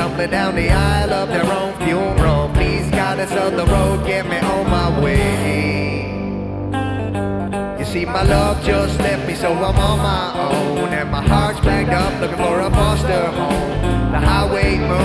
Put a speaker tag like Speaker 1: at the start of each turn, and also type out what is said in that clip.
Speaker 1: tumbling down the aisle of their own funeral. Please, goddess of the road, get me on my way. You see, my love just left me, so I'm on my own, and my heart's backed up looking for a foster home. The highway moves